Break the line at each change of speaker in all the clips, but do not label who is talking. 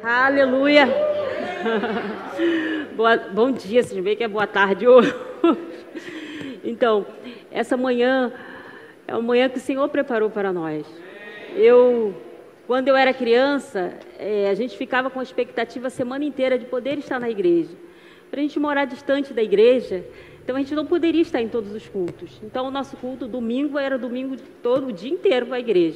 Aleluia! Bom dia, vocês veem que é boa tarde hoje. Então, essa manhã é uma manhã que o Senhor preparou para nós. Quando eu era criança, a gente ficava com a expectativa a semana inteira de poder estar na igreja. Para a gente morar distante da igreja, então a gente não poderia estar em todos os cultos. Então o nosso culto domingo era domingo todo o dia inteiro para a igreja.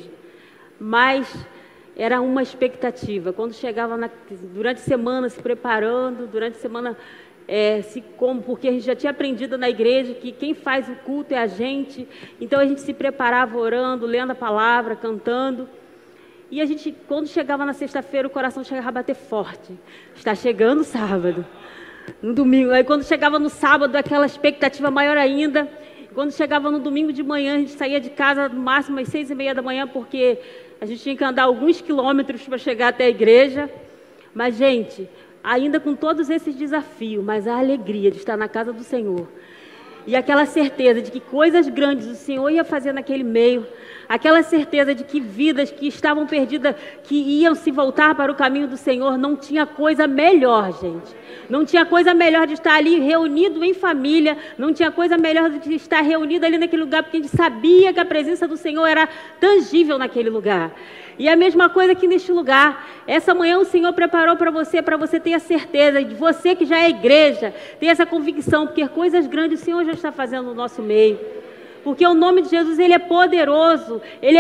Mas era uma expectativa. Quando chegava durante a semana se preparando, durante a semana porque a gente já tinha aprendido na igreja que quem faz o culto é a gente. Então a gente se preparava orando, lendo a palavra, cantando. E a gente, quando chegava na sexta-feira, o coração chegava a bater forte. Está chegando o sábado, no domingo. Aí quando chegava no sábado, aquela expectativa maior ainda. Quando chegava no domingo de manhã, a gente saía de casa no máximo às 6h30 da manhã, porque a gente tinha que andar alguns quilômetros para chegar até a igreja. Mas, gente, ainda com todos esses desafios, mas a alegria de estar na casa do Senhor. E aquela certeza de que coisas grandes o Senhor ia fazer naquele meio. Aquela certeza de que vidas que estavam perdidas, que iam se voltar para o caminho do Senhor, não tinha coisa melhor, gente. Não tinha coisa melhor de estar ali reunido em família, não tinha coisa melhor de estar reunido ali naquele lugar, porque a gente sabia que a presença do Senhor era tangível naquele lugar. E a mesma coisa aqui neste lugar. Essa manhã o Senhor preparou para você ter a certeza, de você que já é igreja, ter essa convicção, porque coisas grandes o Senhor já está fazendo no nosso meio. Porque o nome de Jesus, Ele é poderoso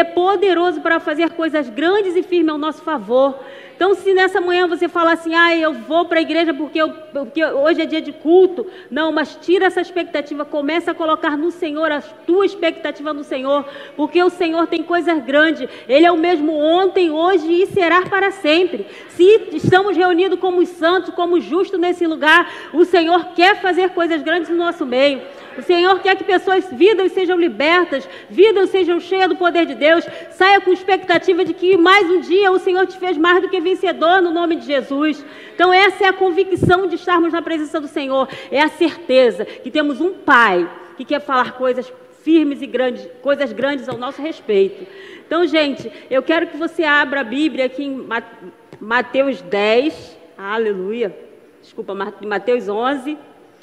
para fazer coisas grandes e firmes ao nosso favor. Então, se nessa manhã você falar assim, eu vou para a igreja porque hoje é dia de culto, não, mas tira essa expectativa, começa a colocar no Senhor, a tua expectativa no Senhor, porque o Senhor tem coisas grandes, Ele é o mesmo ontem, hoje e será para sempre. Se estamos reunidos como os santos, como justos nesse lugar, o Senhor quer fazer coisas grandes no nosso meio. O Senhor quer que vidas sejam libertas, vidas sejam cheias do poder de Deus. Saia com expectativa de que mais um dia o Senhor te fez mais do que vencedor no nome de Jesus. Então essa é a convicção de estarmos na presença do Senhor. É a certeza que temos um Pai que quer falar coisas firmes e grandes, coisas grandes ao nosso respeito. Então, gente, eu quero que você abra a Bíblia aqui em Mateus 10, aleluia, desculpa, Mateus 11,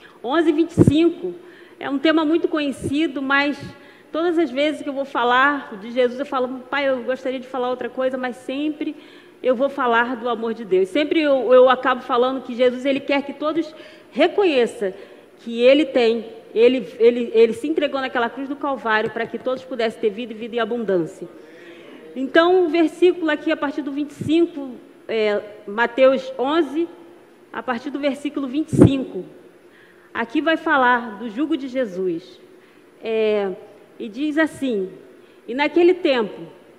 25. É um tema muito conhecido, mas todas as vezes que eu vou falar de Jesus, eu falo, Pai, eu gostaria de falar outra coisa, mas sempre eu vou falar do amor de Deus. Sempre eu acabo falando que Jesus, Ele quer que todos reconheçam que Ele se entregou naquela cruz do Calvário para que todos pudessem ter vida e vida em abundância. Então, o versículo aqui, a partir do 25, Mateus 11, a partir do versículo 25, aqui vai falar do jugo de Jesus. E diz assim, e naquele tempo,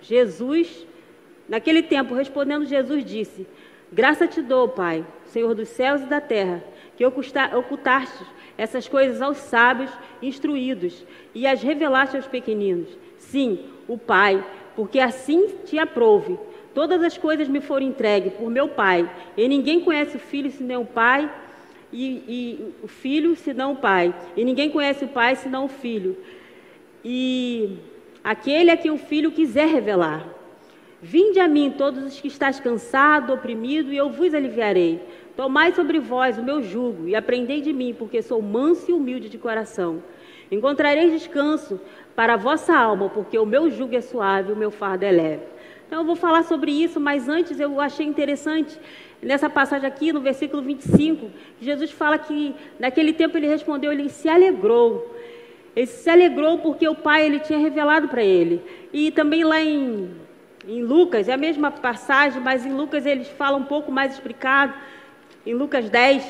respondendo Jesus, disse, graça te dou, Pai, Senhor dos céus e da terra, que ocultaste essas coisas aos sábios instruídos e as revelaste aos pequeninos. Sim, o Pai, porque assim te aprouve. Todas as coisas me foram entregues por meu Pai, e ninguém conhece o Filho senão o Pai, e o Filho senão o Pai, e ninguém conhece o Pai senão o Filho, e aquele a quem o Filho quiser revelar. Vinde a mim todos os que estáis cansados, oprimidos, e eu vos aliviarei. Tomai sobre vós o meu jugo, e aprendei de mim, porque sou manso e humilde de coração. Encontrareis descanso para a vossa alma, porque o meu jugo é suave e o meu fardo é leve. Então eu vou falar sobre isso, mas antes eu achei interessante, nessa passagem aqui, no versículo 25, Jesus fala que naquele tempo ele respondeu, ele se alegrou. Ele se alegrou porque o Pai ele tinha revelado para ele. E também lá em Lucas, é a mesma passagem, mas em Lucas eles falam um pouco mais explicado. Em Lucas 10,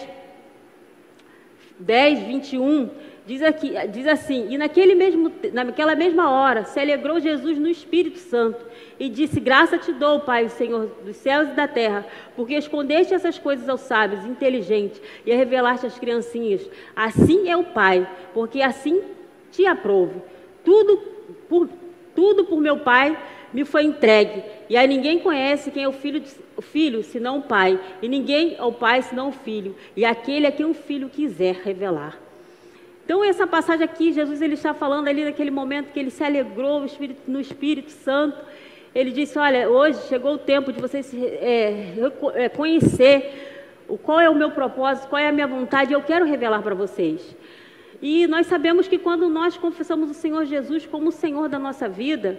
21, diz assim, e naquela mesma hora se alegrou Jesus no Espírito Santo e disse, graça te dou, Pai, o Senhor dos céus e da terra, porque escondeste essas coisas aos sábios, inteligentes, e a revelaste às criancinhas. Assim é o Pai, porque assim te aprouve. Tudo por meu Pai me foi entregue, e aí ninguém conhece quem é o filho senão o Pai, e ninguém é o Pai senão o Filho, e aquele a quem o Filho quiser revelar. Então essa passagem aqui, Jesus ele está falando ali naquele momento que ele se alegrou no Espírito Santo, Ele disse, olha, hoje chegou o tempo de vocês conhecer qual é o meu propósito, qual é a minha vontade, eu quero revelar para vocês. E nós sabemos que quando nós confessamos o Senhor Jesus como o Senhor da nossa vida,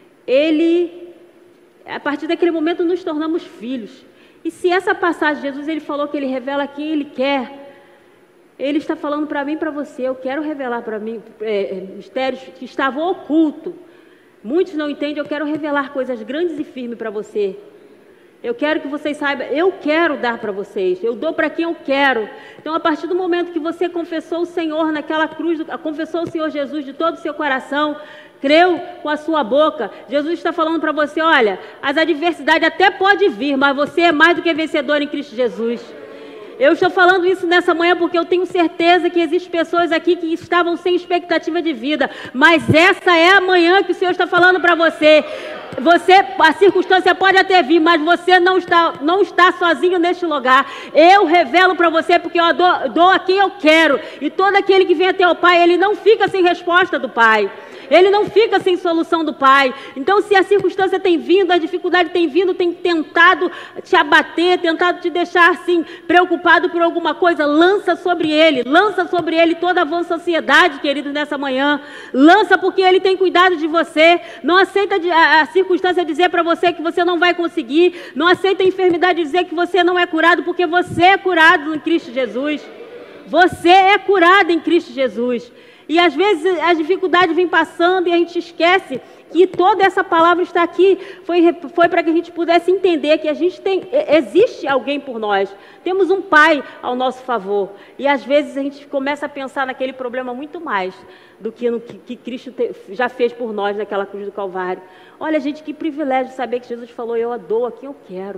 a partir daquele momento nos tornamos filhos. E se essa passagem, Jesus ele falou que ele revela quem ele quer, ele está falando para mim e para você, eu quero revelar para mim mistérios que estavam ocultos. Muitos não entendem, eu quero revelar coisas grandes e firmes para você. Eu quero que vocês saibam, eu quero dar para vocês, eu dou para quem eu quero. Então, a partir do momento que você confessou o Senhor naquela cruz, confessou o Senhor Jesus de todo o seu coração, creu com a sua boca, Jesus está falando para você, olha, as adversidades até podem vir, mas você é mais do que vencedor em Cristo Jesus. Eu estou falando isso nessa manhã porque eu tenho certeza que existem pessoas aqui que estavam sem expectativa de vida, mas essa é a manhã que o Senhor está falando para você. A circunstância pode até vir, mas você não está sozinho neste lugar. Eu revelo para você porque eu dou a quem eu quero. E todo aquele que vem até o Pai, ele não fica sem resposta do Pai. Ele não fica sem solução do Pai. Então, se a circunstância tem vindo, a dificuldade tem vindo, tem tentado te abater, tentado te deixar assim, preocupado por alguma coisa, lança sobre ele toda a vossa ansiedade, querido, nessa manhã. Lança porque ele tem cuidado de você. Não aceita a circunstância dizer para você que você não vai conseguir. Não aceita a enfermidade dizer que você não é curado, porque você é curado em Cristo Jesus. Você é curado em Cristo Jesus. E às vezes as dificuldades vêm passando e a gente esquece que toda essa palavra está aqui, foi para que a gente pudesse entender que existe alguém por nós. Temos um Pai ao nosso favor. E às vezes a gente começa a pensar naquele problema muito mais do que no que Cristo já fez por nós naquela cruz do Calvário. Olha, gente, que privilégio saber que Jesus falou, eu dou a quem eu quero.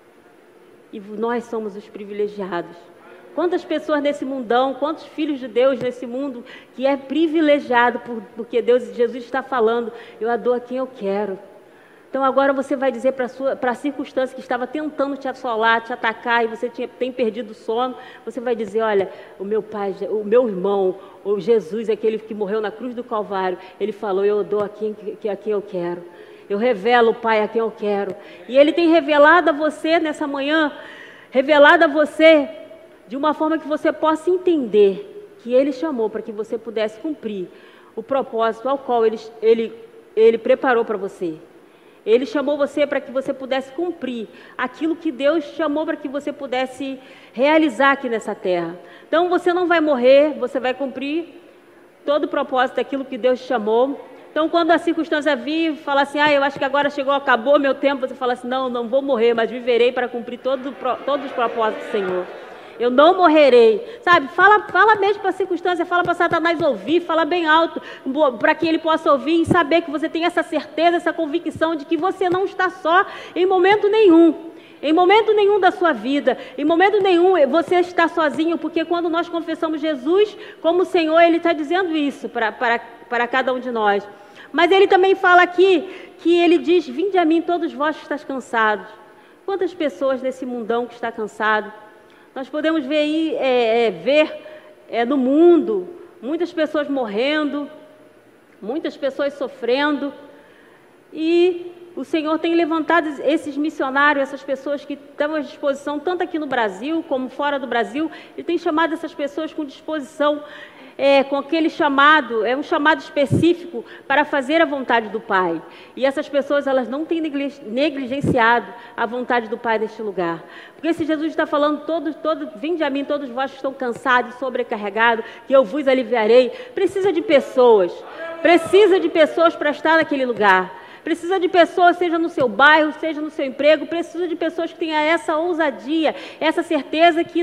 E nós somos os privilegiados. Quantas pessoas nesse mundão, quantos filhos de Deus nesse mundo que é privilegiado porque Deus e Jesus está falando, eu dou a quem eu quero. Então agora você vai dizer para a circunstância que estava tentando te assolar, te atacar e você tem perdido o sono, você vai dizer, olha, o meu pai, o meu irmão, o Jesus, aquele que morreu na cruz do Calvário, ele falou, eu dou a quem eu quero. Eu revelo o Pai a quem eu quero. E ele tem revelado a você nessa manhã, revelado a você de uma forma que você possa entender que Ele chamou para que você pudesse cumprir o propósito ao qual Ele preparou para você. Ele chamou você para que você pudesse cumprir aquilo que Deus chamou para que você pudesse realizar aqui nessa terra. Então você não vai morrer, você vai cumprir todo o propósito daquilo que Deus chamou. Então quando a circunstância vir e falar assim, eu acho que agora chegou, acabou meu tempo, você fala assim, não vou morrer, mas viverei para cumprir todos os propósitos do Senhor. Eu não morrerei, sabe? Fala mesmo para a circunstância, fala para Satanás ouvir, fala bem alto, para que ele possa ouvir e saber que você tem essa certeza, essa convicção de que você não está só em momento nenhum da sua vida, em momento nenhum você está sozinho, porque quando nós confessamos Jesus como Senhor, Ele está dizendo isso para cada um de nós. Mas Ele também fala aqui, que Ele diz, vinde a mim todos vós que estáis cansados. Quantas pessoas nesse mundão que está cansado? Nós podemos ver aí, no mundo, muitas pessoas morrendo, muitas pessoas sofrendo, e o Senhor tem levantado esses missionários, essas pessoas que estão à disposição, tanto aqui no Brasil como fora do Brasil, Ele tem chamado essas pessoas com disposição, com aquele chamado, um chamado específico para fazer a vontade do Pai. E essas pessoas, elas não têm negligenciado a vontade do Pai neste lugar. Porque se Jesus está falando, vinde a mim todos vós que estão cansados e sobrecarregados, que eu vos aliviarei, precisa de pessoas para estar naquele lugar. Precisa de pessoas, seja no seu bairro, seja no seu emprego, precisa de pessoas que tenham essa ousadia, essa certeza que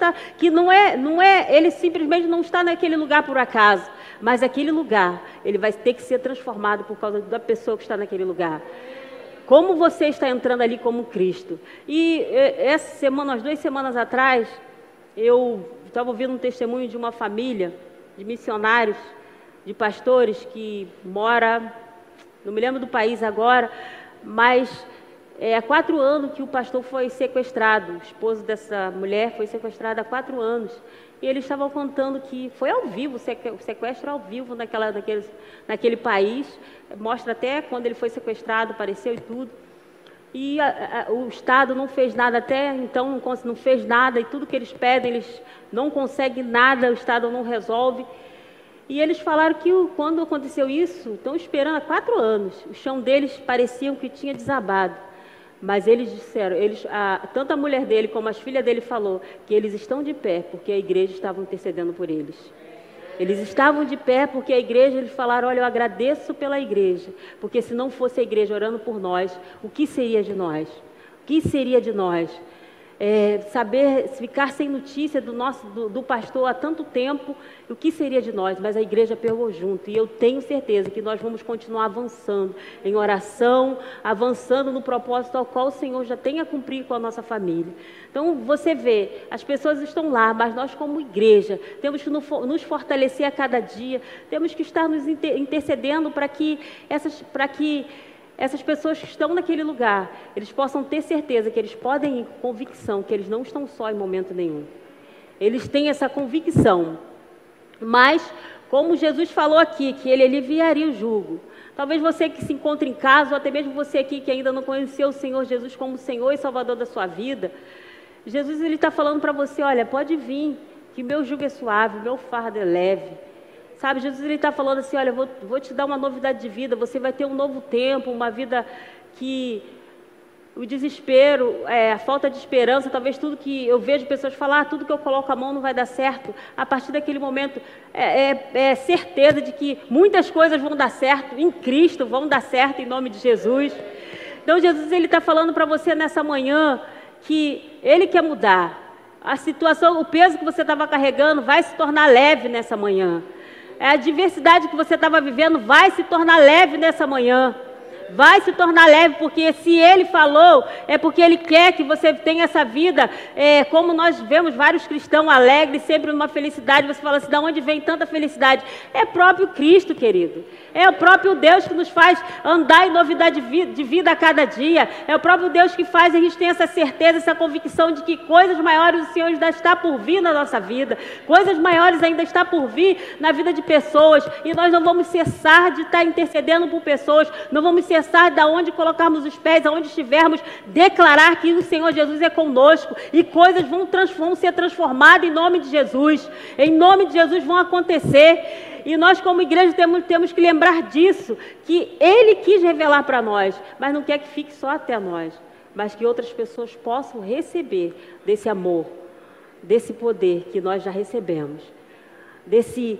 ele simplesmente não está naquele lugar por acaso, mas aquele lugar, ele vai ter que ser transformado por causa da pessoa que está naquele lugar. Como você está entrando ali como Cristo? E essa semana, umas 2 semanas atrás, eu estava ouvindo um testemunho de uma família de missionários, de pastores que mora... Não me lembro do país agora, mas há 4 anos que o pastor foi sequestrado, o esposo dessa mulher foi sequestrado há 4 anos. E eles estavam contando que foi ao vivo, o sequestro ao vivo naquele país. Mostra até quando ele foi sequestrado, apareceu e tudo. E o Estado não fez nada até então, não fez nada. E tudo que eles pedem, eles não conseguem nada, o Estado não resolve. E eles falaram que quando aconteceu isso, estão esperando há 4 anos. O chão deles parecia que tinha desabado. Mas eles disseram, tanto a mulher dele como as filhas dele falou que eles estão de pé porque a igreja estava intercedendo por eles. Eles estavam de pé porque a igreja, eles falaram, olha, eu agradeço pela igreja, porque se não fosse a igreja orando por nós, o que seria de nós? O que seria de nós? Ficar sem notícia do pastor há tanto tempo, o que seria de nós? Mas a igreja pegou junto, e eu tenho certeza que nós vamos continuar avançando em oração, avançando no propósito ao qual o Senhor já tem a cumprir com a nossa família. Então você vê, as pessoas estão lá, mas nós como igreja temos que nos fortalecer a cada dia, temos que estar nos intercedendo para que essas pessoas que estão naquele lugar, eles possam ter certeza que eles podem ir com convicção, que eles não estão só em momento nenhum. Eles têm essa convicção. Mas, como Jesus falou aqui, que ele aliviaria o jugo. Talvez você que se encontra em casa, ou até mesmo você aqui que ainda não conheceu o Senhor Jesus como Senhor e Salvador da sua vida, Jesus está falando para você, olha, pode vir, que meu jugo é suave, meu fardo é leve. Sabe, Jesus está falando assim, olha, vou te dar uma novidade de vida, você vai ter um novo tempo, uma vida que o desespero, a falta de esperança, talvez tudo que eu vejo pessoas falar, tudo que eu coloco a mão não vai dar certo. A partir daquele momento, certeza de que muitas coisas vão dar certo em Cristo, vão dar certo em nome de Jesus. Então, Jesus está falando para você nessa manhã que Ele quer mudar. A situação, o peso que você estava carregando vai se tornar leve nessa manhã. A adversidade que você estava vivendo vai se tornar leve nessa manhã. Vai se tornar leve, porque se Ele falou, é porque Ele quer que você tenha essa vida, como nós vemos vários cristãos alegres, sempre numa felicidade. Você fala assim, de onde vem tanta felicidade? É próprio Cristo, querido. É o próprio Deus que nos faz andar em novidade de vida a cada dia. É o próprio Deus que faz a gente ter essa certeza, essa convicção de que coisas maiores o Senhor ainda está por vir na nossa vida. Coisas maiores ainda está por vir na vida de pessoas. E nós não vamos cessar de estar intercedendo por pessoas. Não vamos cessar de onde colocarmos os pés, aonde estivermos, declarar que o Senhor Jesus é conosco. E coisas vão ser transformadas em nome de Jesus. Em nome de Jesus vão acontecer. E nós como igreja temos que lembrar disso, que Ele quis revelar para nós, mas não quer que fique só até nós, mas que outras pessoas possam receber desse amor, desse poder que nós já recebemos, desse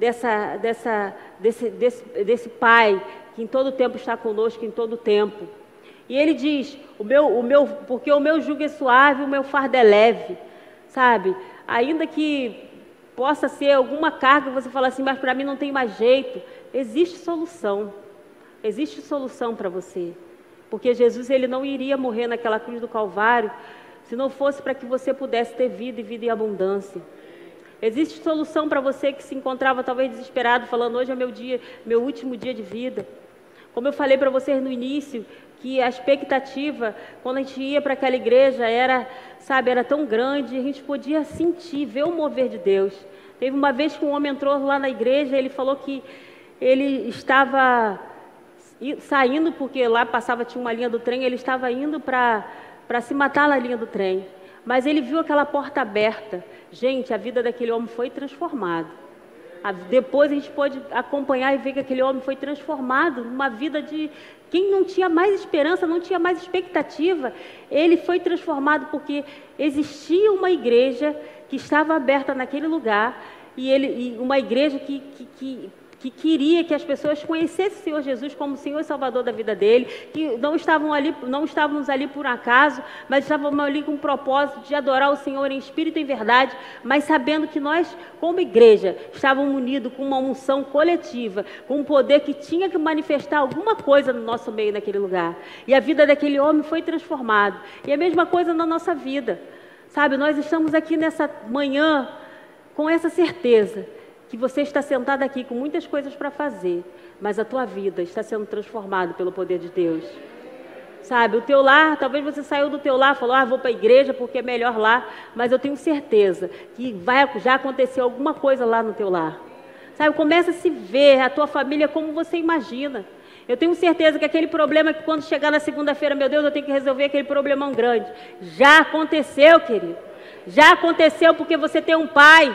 Pai que em todo tempo está conosco, em todo tempo. E Ele diz, porque o meu jugo é suave, o meu fardo é leve, sabe? Ainda que possa ser alguma carga, você fala assim, mas para mim não tem mais jeito. Existe solução para você. Porque Jesus, Ele não iria morrer naquela cruz do Calvário, se não fosse para que você pudesse ter vida e vida em abundância. Existe solução para você que se encontrava talvez desesperado, falando, hoje é meu último dia de vida. Como eu falei para vocês no início, que a expectativa, quando a gente ia para aquela igreja, era tão grande, a gente podia sentir, ver o mover de Deus. Teve uma vez que um homem entrou lá na igreja, ele falou que ele estava saindo, porque lá tinha uma linha do trem, ele estava indo para se matar na linha do trem. Mas ele viu aquela porta aberta. Gente, a vida daquele homem foi transformada. Depois a gente pode acompanhar e ver que aquele homem foi transformado numa vida de quem não tinha mais esperança, não tinha mais expectativa. Ele foi transformado porque existia uma igreja que estava aberta naquele lugar e uma igreja que queria que as pessoas conhecessem o Senhor Jesus como Senhor e Salvador da vida dele, que não estávamos ali por acaso, mas estávamos ali com o propósito de adorar o Senhor em espírito e em verdade, mas sabendo que nós, como igreja, estávamos unidos com uma unção coletiva, com um poder que tinha que manifestar alguma coisa no nosso meio naquele lugar. E a vida daquele homem foi transformada. E a mesma coisa na nossa vida. Sabe, nós estamos aqui nessa manhã com essa certeza que você está sentado aqui com muitas coisas para fazer, mas a tua vida está sendo transformada pelo poder de Deus. Sabe, o teu lar, talvez você saiu do teu lar, falou, vou para a igreja porque é melhor lá, mas eu tenho certeza que já aconteceu alguma coisa lá no teu lar. Sabe, começa a se ver a tua família como você imagina. Eu tenho certeza que aquele problema que quando chegar na segunda-feira, meu Deus, eu tenho que resolver aquele problemão grande. Já aconteceu, querido. Já aconteceu porque você tem um pai.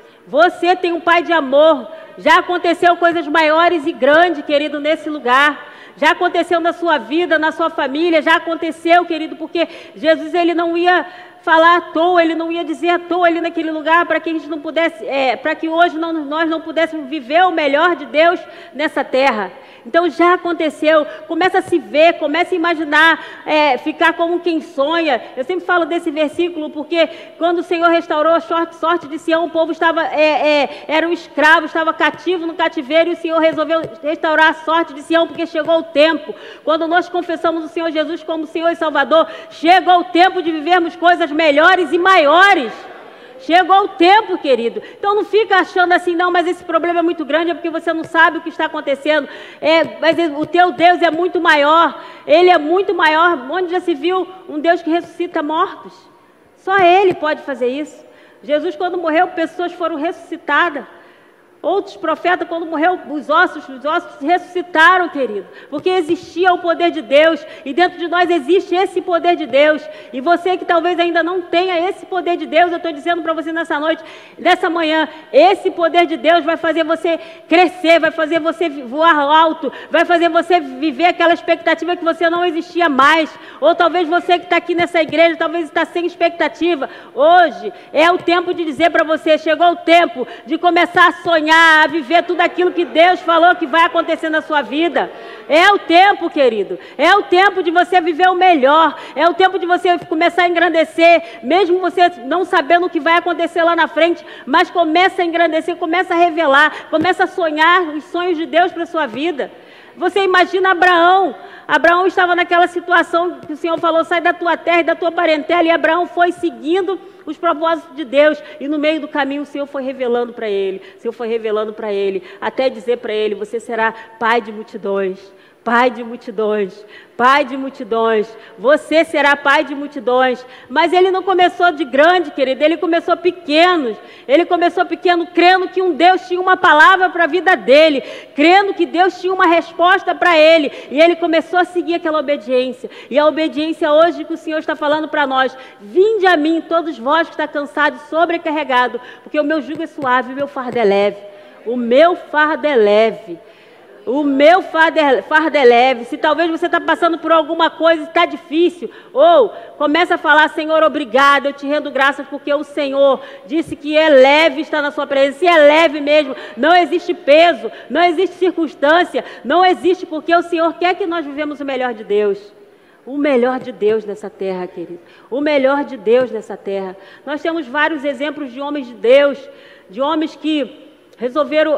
Você tem um pai de amor. Já aconteceu coisas maiores e grandes, querido, nesse lugar. Já aconteceu na sua vida, na sua família. Já aconteceu, querido, porque Jesus, ele não ia falar à toa, ele não ia dizer à toa ali naquele lugar para que a gente não pudesse, para que hoje nós não pudéssemos viver o melhor de Deus nessa terra. Então já aconteceu, começa a se ver, começa a imaginar, ficar como quem sonha. Eu sempre falo desse versículo porque quando o Senhor restaurou a sorte de Sião, o povo estava, era um escravo, estava cativo no cativeiro, e o Senhor resolveu restaurar a sorte de Sião porque chegou o tempo. Quando nós confessamos o Senhor Jesus como Senhor e Salvador, chegou o tempo de vivermos coisas melhores e maiores. Chegou o tempo, querido. Então não fica achando assim, não, mas esse problema é muito grande, é porque você não sabe o que está acontecendo. Mas o teu Deus é muito maior. Ele é muito maior. Onde já se viu um Deus que ressuscita mortos? Só Ele pode fazer isso. Jesus, quando morreu, pessoas foram ressuscitadas. Outros profetas, quando morreu, os ossos ressuscitaram, querido, porque existia o poder de Deus, e dentro de nós existe esse poder de Deus, e você que talvez ainda não tenha esse poder de Deus, eu estou dizendo para você nessa noite, nessa manhã, esse poder de Deus vai fazer você crescer, vai fazer você voar alto, vai fazer você viver aquela expectativa que você não existia mais, ou talvez você que está aqui nessa igreja, talvez está sem expectativa. Hoje é o tempo de dizer para você, chegou o tempo de começar a sonhar, a viver tudo aquilo que Deus falou que vai acontecer na sua vida. É o tempo, querido. É o tempo de você viver o melhor. É o tempo de você começar a engrandecer, mesmo você não sabendo o que vai acontecer lá na frente, mas começa a engrandecer, começa a revelar, começa a sonhar os sonhos de Deus para a sua vida. Você imagina Abraão. Abraão estava naquela situação que o Senhor falou, sai da tua terra e da tua parentela, e Abraão foi seguindo os propósitos de Deus, e no meio do caminho o Senhor foi revelando para ele, o Senhor foi revelando para ele, até dizer para ele, você será pai de multidões, pai de multidões, pai de multidões, você será pai de multidões. Mas ele não começou de grande, querido, ele começou pequeno, crendo que um Deus tinha uma palavra para a vida dele, crendo que Deus tinha uma resposta para ele, e ele começou a seguir aquela obediência, e a obediência hoje que o Senhor está falando para nós, vinde a mim, todos vós que está cansado e sobrecarregado, porque o meu jugo é suave, o meu fardo é leve, o meu fardo é leve. O meu fardo é leve. Se talvez você está passando por alguma coisa e está difícil, ou começa a falar, Senhor, obrigado, eu te rendo graças porque o Senhor disse que é leve estar na sua presença, e é leve mesmo, não existe peso, não existe circunstância, não existe, porque o Senhor quer que nós vivemos o melhor de Deus. O melhor de Deus nessa terra, querido. O melhor de Deus nessa terra. Nós temos vários exemplos de homens de Deus, de homens que resolveram,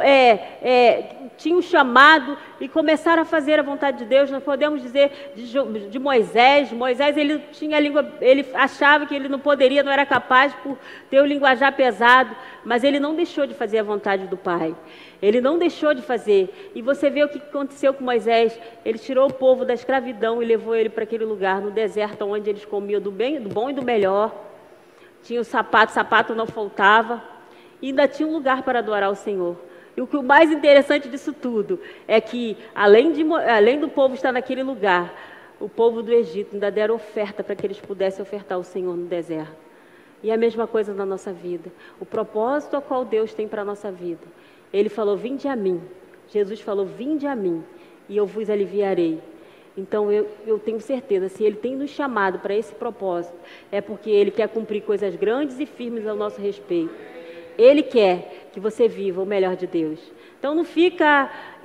tinham chamado e começaram a fazer a vontade de Deus. Nós podemos dizer de Moisés. Moisés, ele tinha a língua, ele achava que ele não poderia, não era capaz por ter o linguajar pesado, mas ele não deixou de fazer a vontade do Pai. Ele não deixou de fazer. E você vê o que aconteceu com Moisés. Ele tirou o povo da escravidão e levou ele para aquele lugar, no deserto, onde eles comiam do bom e do melhor. Tinha o sapato não faltava. E ainda tinha um lugar para adorar o Senhor. E o mais interessante disso tudo é que, além do povo estar naquele lugar, o povo do Egito ainda deram oferta para que eles pudessem ofertar ao Senhor no deserto. E é a mesma coisa na nossa vida. O propósito ao qual Deus tem para a nossa vida. Ele falou, vinde a mim. Jesus falou, vinde a mim, e eu vos aliviarei. Então eu tenho certeza, se Ele tem nos chamado para esse propósito, é porque Ele quer cumprir coisas grandes e firmes ao nosso respeito. Ele quer que você viva o melhor de Deus. Então não fica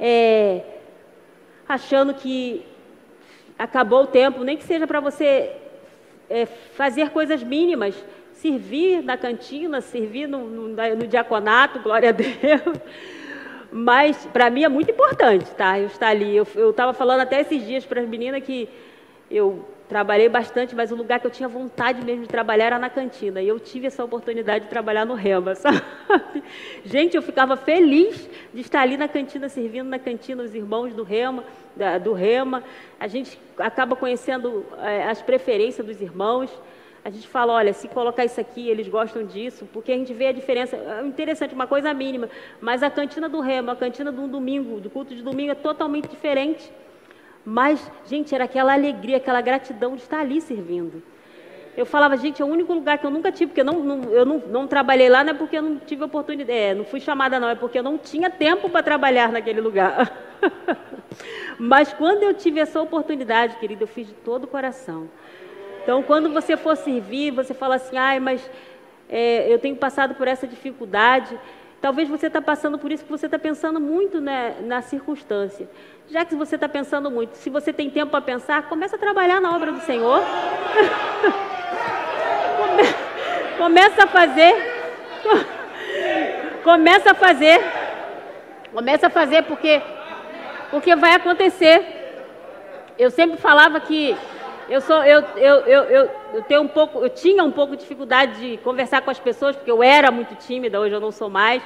achando que acabou o tempo, nem que seja para você fazer coisas mínimas, servir na cantina, servir no diaconato, glória a Deus. Mas para mim é muito importante, tá? Eu estar ali. Eu estava falando até esses dias para as meninas que eu trabalhei bastante, mas o lugar que eu tinha vontade mesmo de trabalhar era na cantina. E eu tive essa oportunidade de trabalhar no Rema, sabe? Gente, eu ficava feliz de estar ali na cantina, servindo na cantina os irmãos do Rema. A gente acaba conhecendo as preferências dos irmãos. A gente fala, olha, se colocar isso aqui, eles gostam disso, porque a gente vê a diferença. É interessante, uma coisa mínima, mas a cantina do Rema, a cantina do domingo, do culto de domingo é totalmente diferente. Mas, gente, era aquela alegria, aquela gratidão de estar ali servindo. Eu falava, gente, é o único lugar que eu nunca tive, porque eu não trabalhei lá, não é porque eu não tive oportunidade, não fui chamada não, é porque eu não tinha tempo para trabalhar naquele lugar. Mas quando eu tive essa oportunidade, querida, eu fiz de todo o coração. Então, quando você for servir, você fala assim, ai, mas eu tenho passado por essa dificuldade. Talvez você está passando por isso, porque você está pensando muito, né, na circunstância. Já que você está pensando muito, se você tem tempo para pensar, começa a trabalhar na obra do Senhor. Começa a fazer. Começa a fazer porque vai acontecer. Eu sempre falava que eu tinha um pouco de dificuldade de conversar com as pessoas, porque eu era muito tímida, hoje eu não sou mais.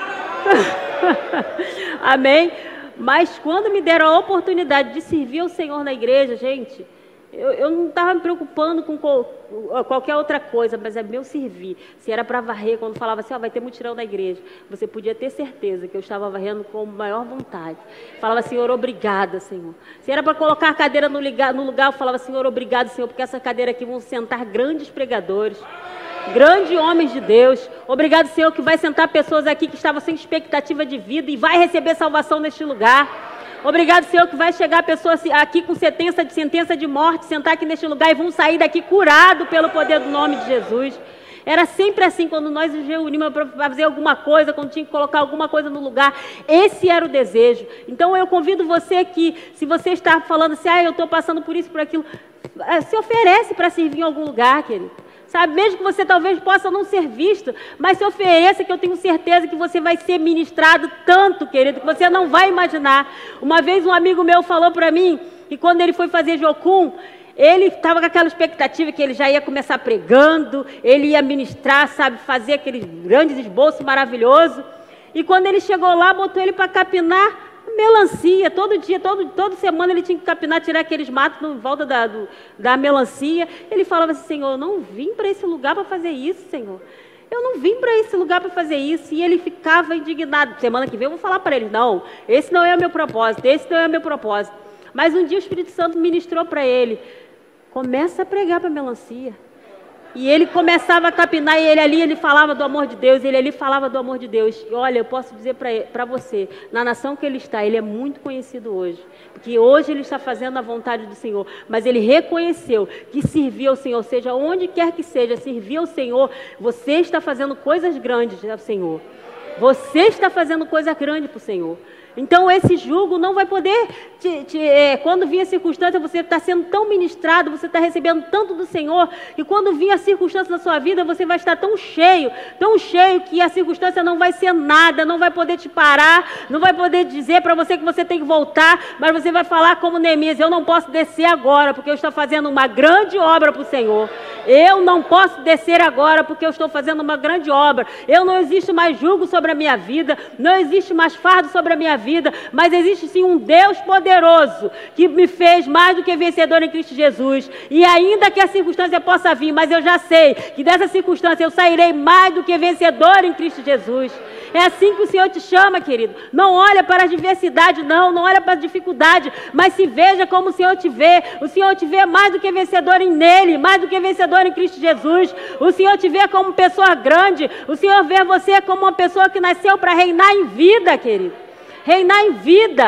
Amém? Mas quando me deram a oportunidade de servir ao Senhor na igreja, gente, eu não estava me preocupando com qualquer outra coisa, mas é meu servir. Se era para varrer, quando falava assim, vai ter mutirão na igreja, você podia ter certeza que eu estava varrendo com maior vontade. Falava, Senhor, obrigada, Senhor. Se era para colocar a cadeira no lugar, eu falava, Senhor, obrigado, Senhor, porque essa cadeira aqui vão sentar grandes pregadores, grandes homens de Deus. Obrigado, Senhor, que vai sentar pessoas aqui que estavam sem expectativa de vida e vai receber salvação neste lugar. Obrigado, Senhor, que vai chegar pessoas aqui com sentença de morte, sentar aqui neste lugar e vão sair daqui curados pelo poder do nome de Jesus. Era sempre assim, quando nós nos reunimos para fazer alguma coisa, quando tinha que colocar alguma coisa no lugar. Esse era o desejo. Então eu convido você que, se você está falando assim, eu estou passando por isso, por aquilo, se oferece para servir em algum lugar, querido. Sabe, mesmo que você talvez possa não ser visto, mas se ofereça, que eu tenho certeza que você vai ser ministrado tanto, querido, que você não vai imaginar. Uma vez um amigo meu falou para mim, que quando ele foi fazer Jocum, ele estava com aquela expectativa que ele já ia começar pregando, ele ia ministrar, sabe, fazer aqueles grandes esboços maravilhosos. E quando ele chegou lá, botou ele para capinar melancia, todo dia, toda semana ele tinha que capinar, tirar aqueles matos em volta da melancia. Ele falava assim, Senhor, eu não vim para esse lugar para fazer isso, Senhor. Eu não vim para esse lugar para fazer isso. E ele ficava indignado. Semana que vem eu vou falar para ele, não, esse não é o meu propósito, esse não é o meu propósito. Mas um dia o Espírito Santo ministrou para ele, começa a pregar para a melancia. E ele começava a capinar, e ele falava do amor de Deus, ele ali falava do amor de Deus. E olha, eu posso dizer para você, na nação que ele está, ele é muito conhecido hoje. Porque hoje ele está fazendo a vontade do Senhor. Mas ele reconheceu que servir ao Senhor, seja onde quer que seja, servir ao Senhor, você está fazendo coisas grandes ao Senhor. Você está fazendo coisa grande para o Senhor. Então esse jugo não vai poder, quando vir a circunstância, você está sendo tão ministrado, você está recebendo tanto do Senhor, que quando vir a circunstância na sua vida, você vai estar tão cheio, que a circunstância não vai ser nada, não vai poder te parar, não vai poder dizer para você que você tem que voltar, mas você vai falar como Neemias, eu não posso descer agora, porque eu estou fazendo uma grande obra para o Senhor. Eu não posso descer agora, porque eu estou fazendo uma grande obra. Não existe mais jugo sobre a minha vida, não existe mais fardo sobre a minha vida, mas existe sim um Deus poderoso que me fez mais do que vencedor em Cristo Jesus. E ainda que a circunstância possa vir, mas eu já sei que dessa circunstância eu sairei mais do que vencedor em Cristo Jesus. É assim que o Senhor te chama, querido. Não olha para a adversidade, não olha para a dificuldade, mas se veja como o Senhor te vê. O Senhor te vê mais do que vencedor nele, mais do que vencedor em Cristo Jesus. O Senhor te vê como pessoa grande. O Senhor vê você como uma pessoa que nasceu para reinar em vida, querido. Reinar em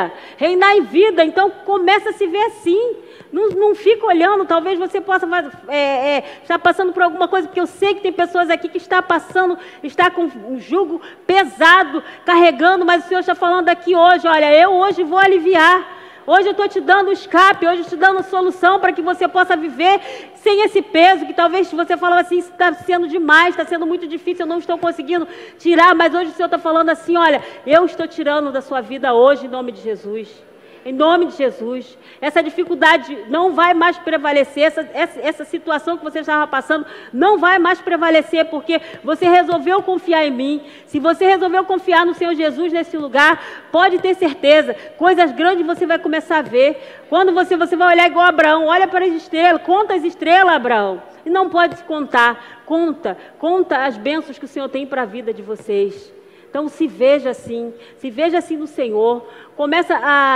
vida. Então começa a se ver assim. Não fica olhando, talvez você possa estar passando por alguma coisa, porque eu sei que tem pessoas aqui que está com um jugo pesado, carregando, mas o Senhor está falando aqui hoje, olha, eu hoje vou aliviar. Hoje eu estou te dando escape, hoje eu estou te dando solução para que você possa viver sem esse peso, que talvez você falava assim, isso está sendo demais, está sendo muito difícil, eu não estou conseguindo tirar, mas hoje o Senhor está falando assim, olha, eu estou tirando da sua vida hoje em nome de Jesus. Em nome de Jesus. Essa dificuldade não vai mais prevalecer, essa situação que você estava passando não vai mais prevalecer, porque você resolveu confiar em mim. Se você resolveu confiar no Senhor Jesus nesse lugar, pode ter certeza, coisas grandes você vai começar a ver. Quando você vai olhar igual Abraão, olha para as estrelas, conta as estrelas, Abraão. E não pode se contar, conta as bênçãos que o Senhor tem para a vida de vocês. Então se veja assim no Senhor, começa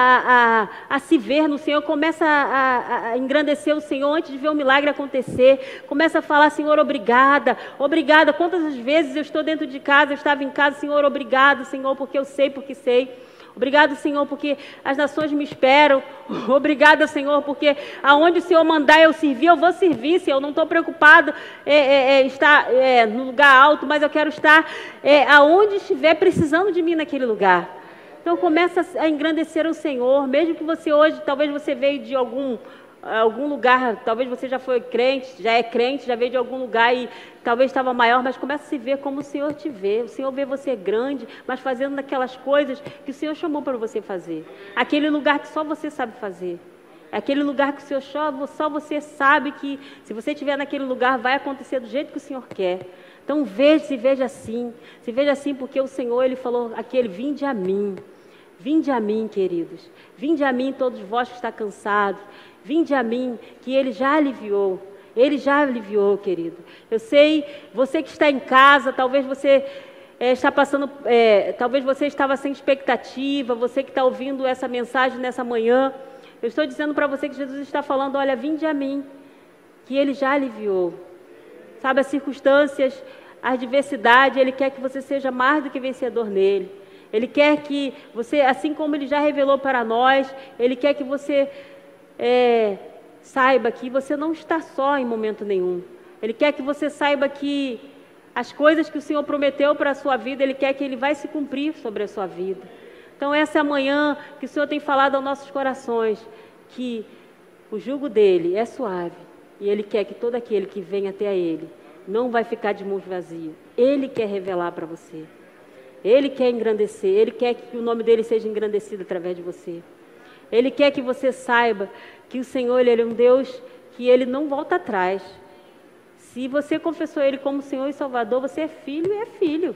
a se ver no Senhor, começa a engrandecer o Senhor antes de ver o milagre acontecer, começa a falar, Senhor, obrigada, quantas vezes eu estou dentro de casa, eu estava em casa, Senhor, obrigado, Senhor, porque eu sei, porque sei. Obrigado, Senhor, porque as nações me esperam. Obrigada, Senhor, porque aonde o Senhor mandar eu servir, eu vou servir, Senhor. Eu não estou preocupado estar no lugar alto, mas eu quero estar aonde estiver precisando de mim naquele lugar. Então começa a engrandecer o Senhor, mesmo que você hoje, talvez você veio de algum lugar, talvez você já foi crente, já é crente, já veio de algum lugar e talvez estava maior, mas começa a se ver como o Senhor te vê. O Senhor vê você grande, mas fazendo aquelas coisas que o Senhor chamou para você fazer. Aquele lugar que só você sabe fazer. Aquele lugar que o Senhor só você sabe que se você estiver naquele lugar vai acontecer do jeito que o Senhor quer. Então se veja assim porque o Senhor, Ele falou aquele, vinde a mim, queridos, vinde a mim todos vós que está cansados, vinde a mim, que Ele já aliviou, querido. Eu sei, você que está em casa, talvez você está passando, talvez você estava sem expectativa, você que está ouvindo essa mensagem nessa manhã, eu estou dizendo para você que Jesus está falando, olha, vinde a mim, que Ele já aliviou. Sabe, as circunstâncias, a adversidade, Ele quer que você seja mais do que vencedor nele. Ele quer que você, assim como Ele já revelou para nós, Ele quer que você saiba que você não está só em momento nenhum. Ele quer que você saiba que as coisas que o Senhor prometeu para a sua vida, Ele quer que Ele vai se cumprir sobre a sua vida. Então essa é a manhã que o Senhor tem falado aos nossos corações, que o jugo dEle é suave, e Ele quer que todo aquele que vem até a Ele não vai ficar de mãos vazias. Ele quer revelar para você. Ele quer engrandecer, Ele quer que o nome dEle seja engrandecido através de você. Ele quer que você saiba que o Senhor, Ele é um Deus que Ele não volta atrás. Se você confessou Ele como Senhor e Salvador, você é filho e é filho.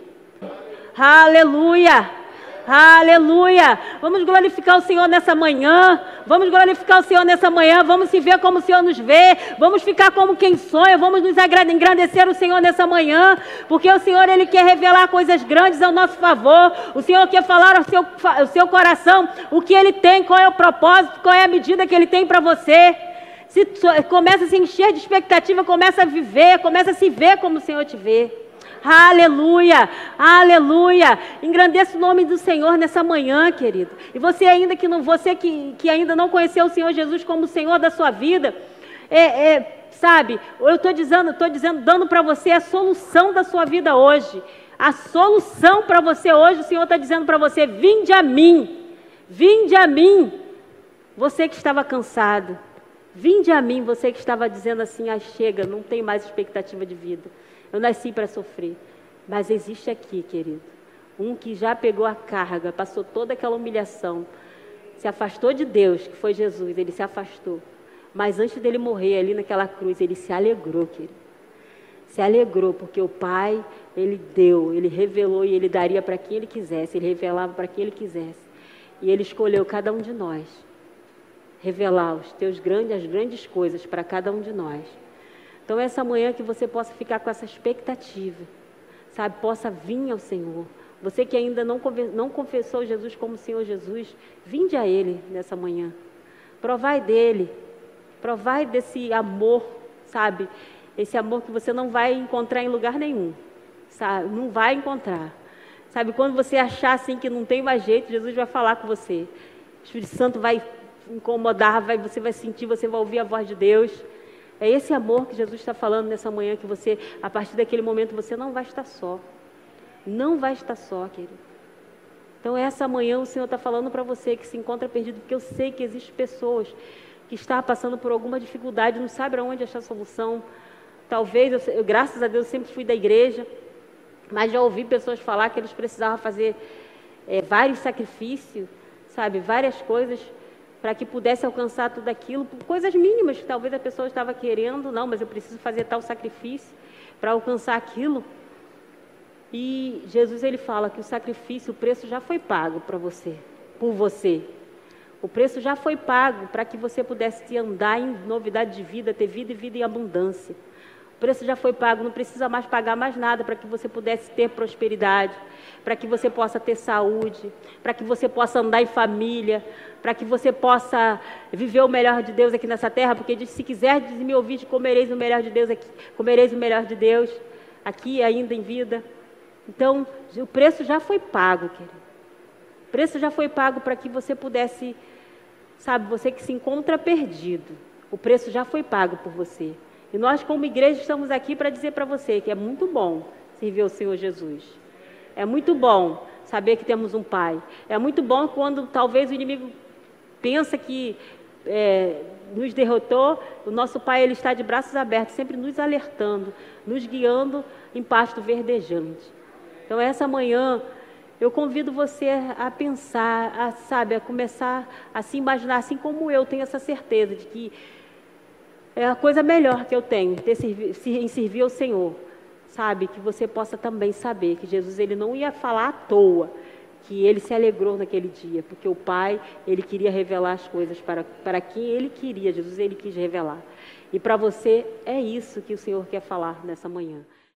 Aleluia! Aleluia! Vamos glorificar o Senhor nessa manhã. Vamos glorificar o Senhor nessa manhã. Vamos se ver como o Senhor nos vê. Vamos ficar como quem sonha. Vamos nos engrandecer o Senhor nessa manhã. Porque o Senhor, Ele quer revelar coisas grandes ao nosso favor. O Senhor quer falar ao seu coração o que Ele tem, qual é o propósito, qual é a medida que Ele tem para você. Começa a se encher de expectativa, começa a viver, começa a se ver como o Senhor te vê. Aleluia, aleluia, engrandeça o nome do Senhor nessa manhã, querido. E você ainda que ainda não conheceu o Senhor Jesus como o Senhor da sua vida, sabe, eu estou dizendo, dando para você a solução da sua vida hoje. A solução para você hoje, o Senhor está dizendo para você, vinde a mim, você que estava cansado, vinde a mim, você que estava dizendo assim, chega, não tem mais expectativa de vida. Eu nasci para sofrer, mas existe aqui, querido, um que já pegou a carga, passou toda aquela humilhação, se afastou de Deus, que foi Jesus, Ele se afastou. Mas antes dele morrer ali naquela cruz, Ele se alegrou, querido. Se alegrou, porque o Pai, Ele deu, Ele revelou e Ele daria para quem Ele quisesse, Ele revelava para quem Ele quisesse. E Ele escolheu cada um de nós, revelar as grandes coisas para cada um de nós. Então, essa manhã que você possa ficar com essa expectativa, sabe, possa vir ao Senhor. Você que ainda não confessou Jesus como Senhor Jesus, vinde a Ele nessa manhã. Provai dEle, provai desse amor, sabe, esse amor que você não vai encontrar em lugar nenhum, sabe, não vai encontrar. Sabe, quando você achar assim que não tem mais jeito, Jesus vai falar com você. O Espírito Santo vai incomodar, você vai sentir, você vai ouvir a voz de Deus. É esse amor que Jesus está falando nessa manhã, que você, a partir daquele momento, você não vai estar só. Não vai estar só, querido. Então, essa manhã o Senhor está falando para você que se encontra perdido, porque eu sei que existem pessoas que estão passando por alguma dificuldade, não sabem aonde achar solução. Talvez, eu, graças a Deus, sempre fui da igreja, mas já ouvi pessoas falar que eles precisavam fazer vários sacrifícios, sabe, várias coisas, para que pudesse alcançar tudo aquilo, por coisas mínimas que talvez a pessoa estava querendo, não, mas eu preciso fazer tal sacrifício para alcançar aquilo. E Jesus, ele fala que o sacrifício, o preço já foi pago para você, por você. O preço já foi pago para que você pudesse andar em novidade de vida, ter vida e vida em abundância. O preço já foi pago, não precisa mais pagar mais nada para que você pudesse ter prosperidade, para que você possa ter saúde, para que você possa andar em família, para que você possa viver o melhor de Deus aqui nessa terra, porque diz, se quiser me ouvir, comereis o melhor de Deus aqui, comereis o melhor de Deus aqui ainda em vida. Então, o preço já foi pago, querido. O preço já foi pago para que você pudesse, sabe, você que se encontra perdido, o preço já foi pago por você. E nós, como igreja, estamos aqui para dizer para você que é muito bom servir ao Senhor Jesus. É muito bom saber que temos um Pai. É muito bom quando talvez o inimigo pensa que nos derrotou, o nosso Pai, ele está de braços abertos, sempre nos alertando, nos guiando em pasto verdejante. Então, essa manhã, eu convido você a pensar, a começar a se imaginar, assim como eu tenho essa certeza de que é a coisa melhor que eu tenho, em servir ao Senhor. Sabe, que você possa também saber que Jesus, ele não ia falar à toa, que ele se alegrou naquele dia, porque o Pai, ele queria revelar as coisas para quem ele queria, Jesus, ele quis revelar. E para você, é isso que o Senhor quer falar nessa manhã.